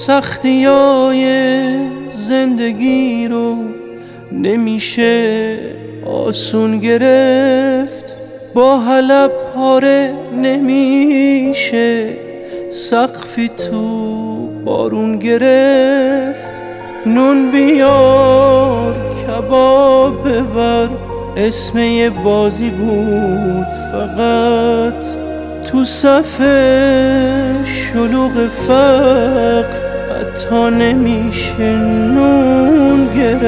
سختیای زندگی رو نمیشه آسون گرفت، با حلب پاره نمیشه سقفی تو بارون گرفت. نون بیار کباب ببر اسم یه بازی بود فقط، تو صف شلوغ فقر حتی نمیشه نون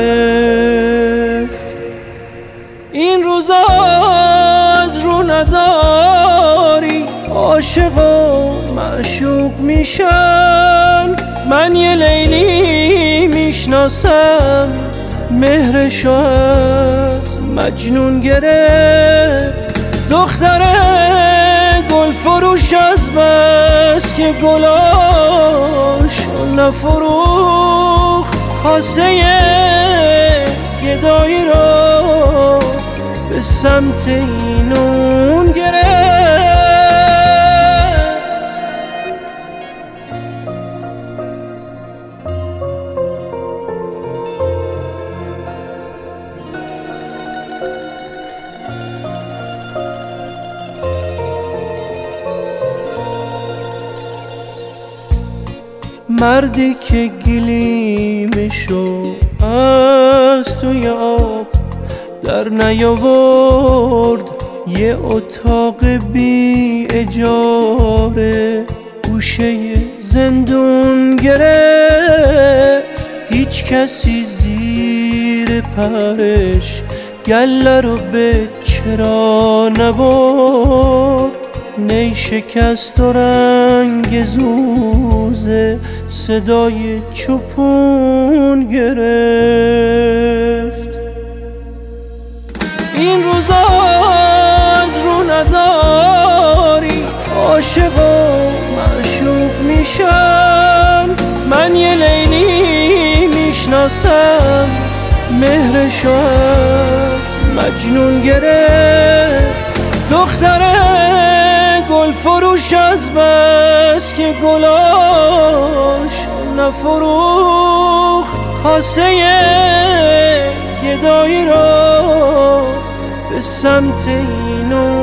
گرفت. این روزا از رو نداری عاشق و معشوق میشن، من یه لیلی میشناسم مهرشو از مجنون گرفت. دختره گل فروش از بس که گلاشو نفروخت، کاسه گدایی رو به سمت اینون گرفت. مردی که گلیمشو از توی آب در نیاورد، یه اتاق بی اجاره گوشه زندون گرفت. هیچ کسی زیر پرش گله رو به چرا نبرد، نی شکست و رنگ زوزه صدای چوپون گرفت. این روزا از رو نداری عاشق و معشوق میشن، من یه لیلی میشناسم مهرشو از مجنون گرفت. دختره گل فروش از بس که گلاش نفروخت، کاسه گدایی رو به سمت اینو